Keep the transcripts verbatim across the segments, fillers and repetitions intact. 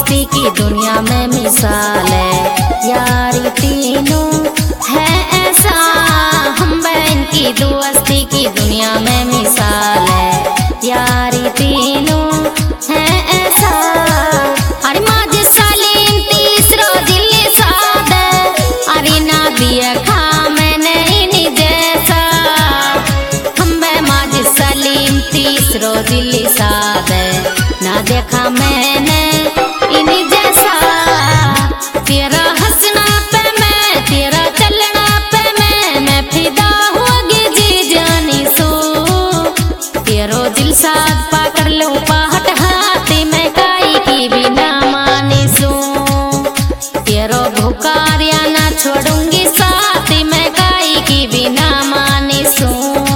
दोस्ती की दुनिया में मिसाल है। यारी तीनों है ऐसा, हम बहन की दोस्ती की दुनिया में मिसाल है। यारी तीनों है ऐसा, अरे माजी सलीम तीसरो दिल साद, अरे ना दिया खा मैंने इन्हीं जैसा। हम बे माजी सलीम तीसरो दिल साद, ना देखा मैंने इन्हीं जैसा। तेरा हंसना पे मैं, तेरा चलना पे मैं, मैं फिदा होगी जी जानी सो। तेरो दिल साथ पाकर लो पहाट हाथी में काई की भी ना मानी सो। तेरो भुकारिया ना छोड़ूंगी साथ में काई की भी ना मानी सो।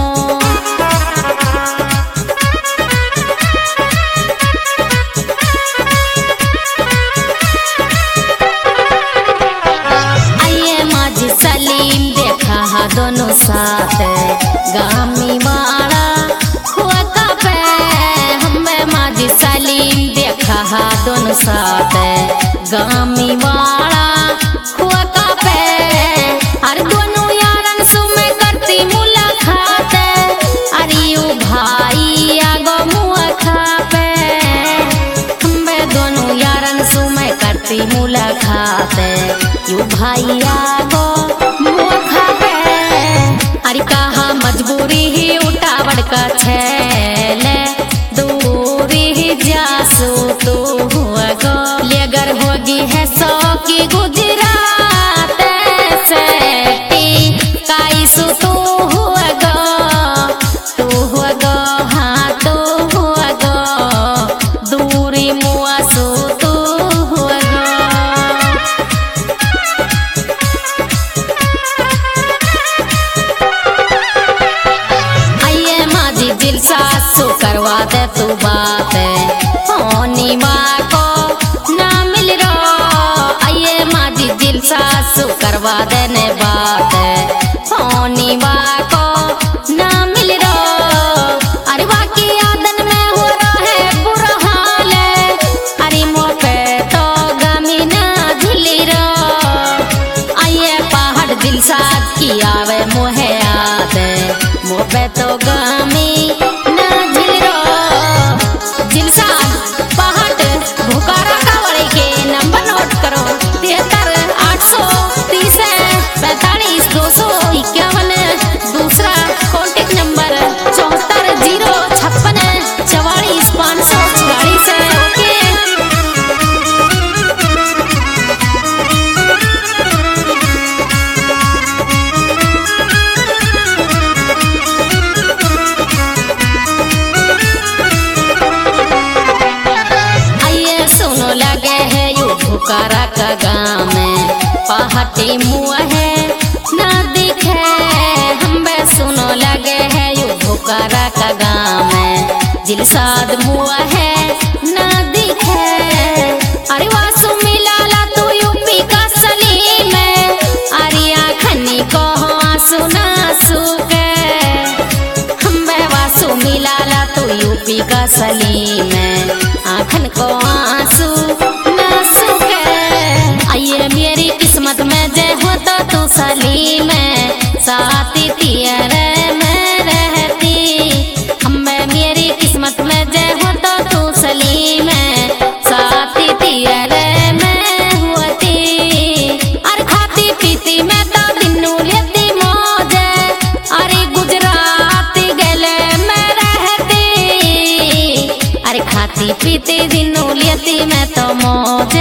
दोनों साथ गामी वाला हुआ का पे, हम माजी सलीम देखा हा दोनों साथ गामी वाला हुआ का पे। अरे दोनों यारन सुमे करती मुलाकात, अरे यू भाई आगो मुआ खा पे। हम दोनों यारन सुमे करती मुलाकात, यू भाई आगो मुआ खा पे। अरे कहा मजबूरी ही उठावड़ का छैले, दूरी ही जासू तो हुआ गो लेगर होगी है सौ की गुजरात से। काई सु तो हुआ गो, तो हुआ गो हाँ तो हुआ गो, दूरी मुआ सु तो हुआ गो। दिल सासु करवा दे तू बात, होनी माँ को ना मिल रो। आइए माजी दिल सासु करवा दे ने बात, होनी माँ को ना मिल रो। अरे बाकी आदन में हो रहा है बुरा हाल, अरे मुँह पे तो गमी ना झुली रो। आइए पहाड़ दिल साथ की आवे मुहे याद, मुँह पे तो गमी ना झिल रो। दिल साथ पहाड़ भुकारा कावड़े के नंबर नोट करो, तिहत्तर आठ सौ तीस पैंतालीस दो सौ इक्यावन। दूसरा कॉन्टेक्ट नंबर चौहत्तर जीरो छप्पन चवालीस पाँच सौ चालीस। ओके लगे है यू भुकारा का गाँव में, पहाटी मुआ है ना दिखे। हम बे सुनो लगे है यू भुकारा का गाँव में, दिल साद मुआ है ना दिखे। अरे वासु मिलाला तू यूपी का सलीम, अरे आखनी को आंसू ना सूखे। हम बे वासु मिलाला तू यूपी का सलीम, आखन को आंसू ना सूखे। आइए मेरी किस्मत में जय हो तो तू सलीम, साथी तेरे में रहती। हम मेरी किस्मत में जय हो तो तू सलीम, साथी तेरे में होती। अरे खाती पीती में तो दिनू लेती मौज, अरे गुजरात गले में रहती। अरे खाती पीती दिनू लेती मैं तो मौज।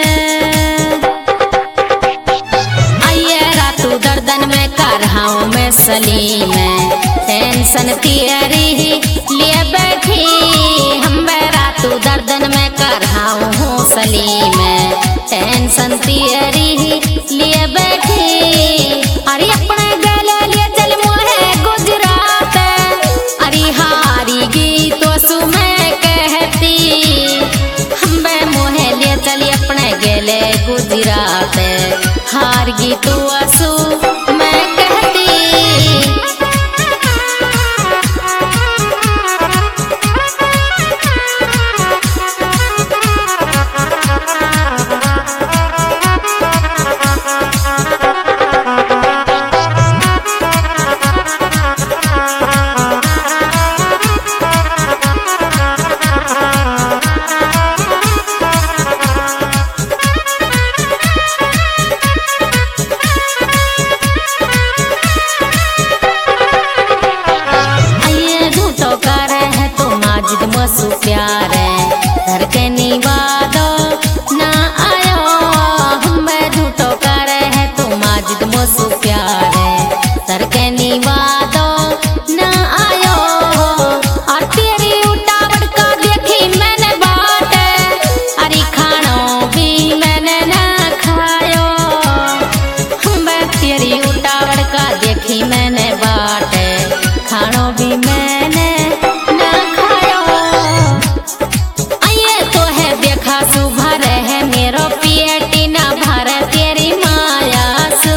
आइए रातू दर्दन में कर हाउ मैं सलीम, टेंशन तेरी ही लिए बैठी। हम रातू दर्दन में कर हाउ हूँ सलीम, टेंशन तेरी ही लिए बैठी। अरे अपने गले लिए चल मुहे गुजरात, अरे हारी गी तो सुमे कहती। हम मोहे लिए चली अपने गेले गुजरात, हार गी तू असू मैं कहती। Thank you. मोसु प्यारे धड़कनी वादो ना आयो हमें झूठो करे है तो माजिद मोसु प्यारे धड़कनी वादो ना आयो और तेरी उठावट का देखी मैंने बात अरे खानो भी मैंने ना खायो मैं तेरी उठावट का देखी मैंने बात खानो भी मैंने ना खायो आये तो है देखा सुभर है मेरो पेटी ना भर तेरी माया सु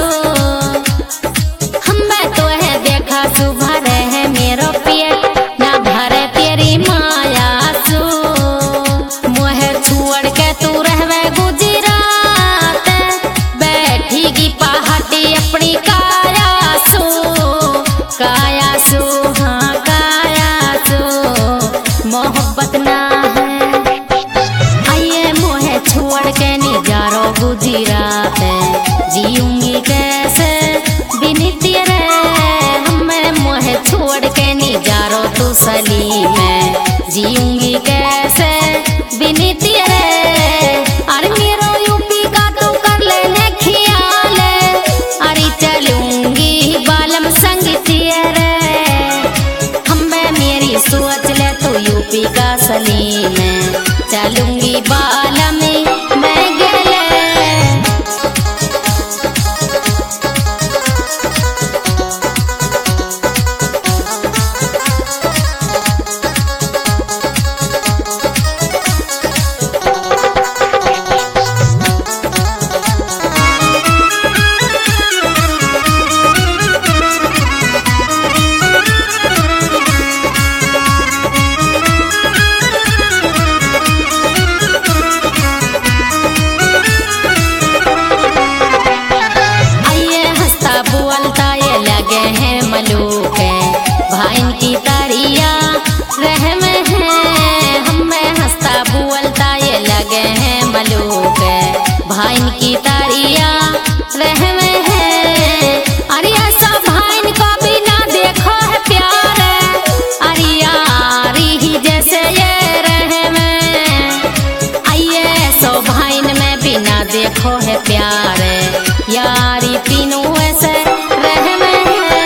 हमें तो है देखा सुभर है मेरो पेट ना भर तेरी माया सु मोहे छोड़ के तू रहवे गुजरात बैठीगी पहाड़ी अपनी काया सु काया सु हाँ काया सु मोहब्बत ना है आइए मोहे छोड़ के निजारो गुजरात जीऊंगी कैसे बिनी तेरे हमें मोहे छोड़ के निजारो तू सली में जीऊंगी कैसे बिनी तेरे अरे मेरो यूपी का तू कर लेने ख्याल अरे चलूंगी बालम संग तेरे हमें मेरी सोच ले तो यूपी का सली में चलूंगी बालम मैं गेले भाइन की तारिया रहम है हमें हंसता बोलता ये लगे हैं मलूक भाइन की तारिया रहम है अरे ऐसा भाइन को बिना देखो है प्यार अरे यारी ही जैसे ये रहम आइए सो भाइन में बिना देखो है प्यार यारी तीनों ऐसे रहम है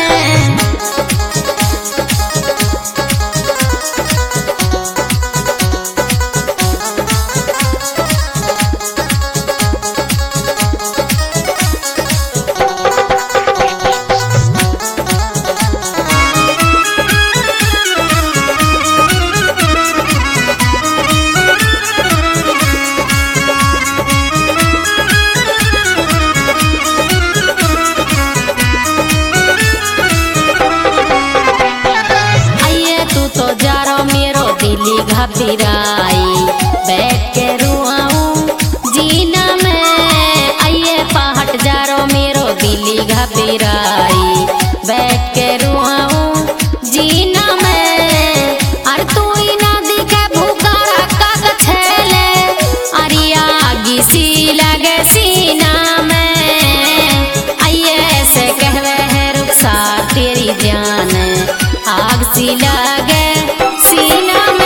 घबराई बैठ के रुआऊं जीना में आइए पहाड़ जारो मेरो दिली घबराई बैठ के रुआऊं जीना में अरे तू ही ना दिखे भूखारा का छेले अरे आगी सी लगे सीना में आइए ऐसे कहवे है रुखसार तेरी जान आग सी लगे सीना में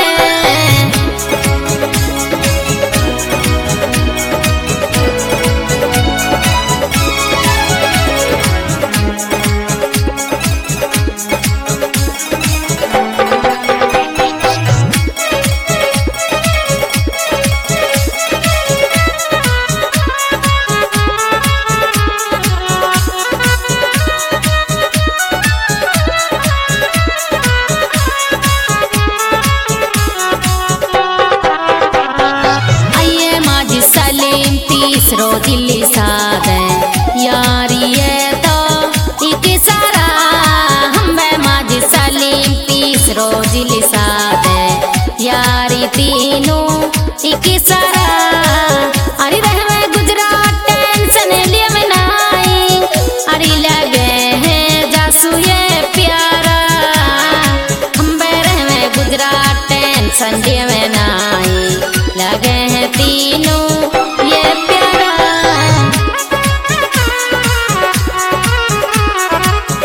तीसरो दिल्ली साद यारी ये तो एक सारा हमें माजी सलीम तीसरो दिल्ली साद यारी तीनों एक सारा अरे रहवे गुजरात टेंशन लिए में नाई अरे लगे हैं जासू ये प्यारा हमें रहवे गुजरात टेंशन लिए में नाई लगे हैं तीनों ये प्यारा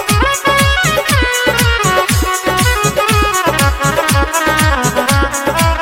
Thank you.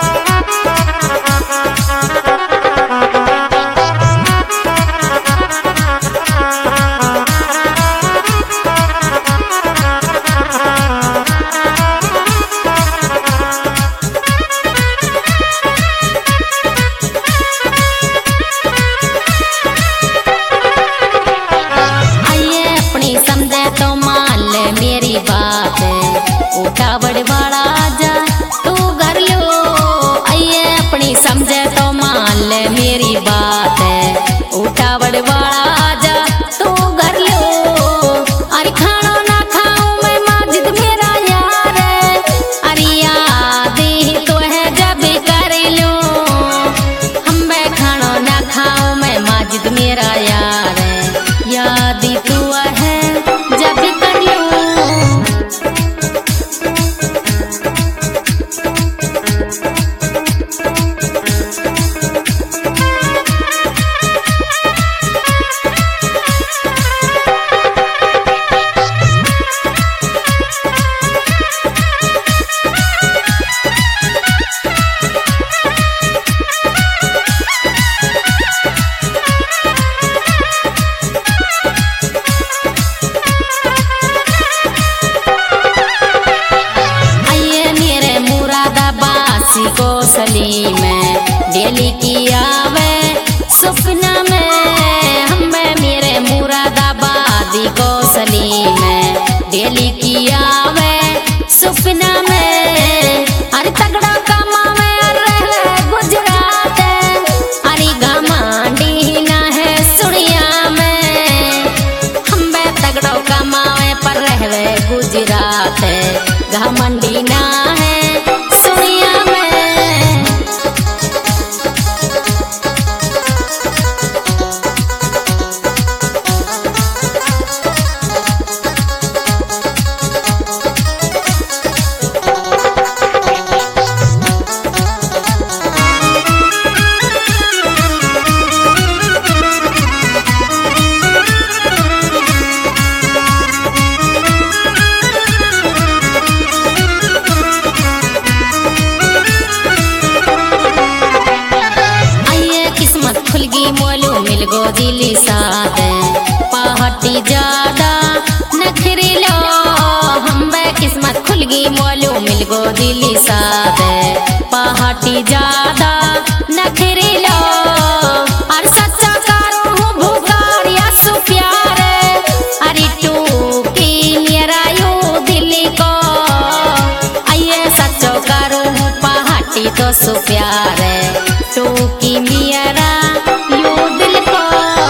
मिल गो दिली साथ पहाटी ज्यादा नखरी लो हम किस्मत खुल गई मोलू मिल गो दिली साथ पहाटी ज्यादा नखरी लो और सच्चा करो हूँ भूकार या सु प्यार अरे तू की मेरा यू दिल को आइए सच्चो करो हूँ पहाटी तो सु प्यार तू की मेरा यू दिल को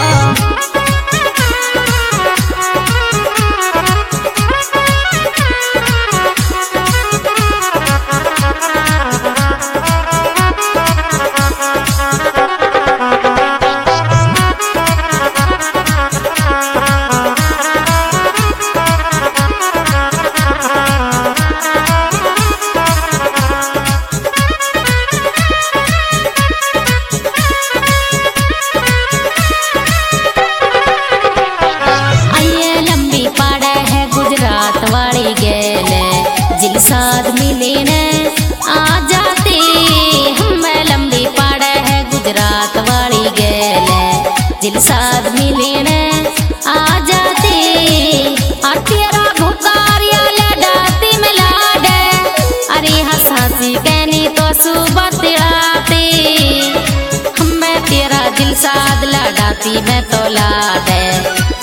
वाली गेले जिल साथ मिले ने आ जाते हम लंबी पड़े है गुजरात वाली गेले जिल साथ मिले ने आ जाते और तेरा भुकारिया लड़ाती मिला दे अरे हंसाती कहनी तो सुबह तिड़ाती हम तेरा दिल साथ लड़ाती मैं तो ला दे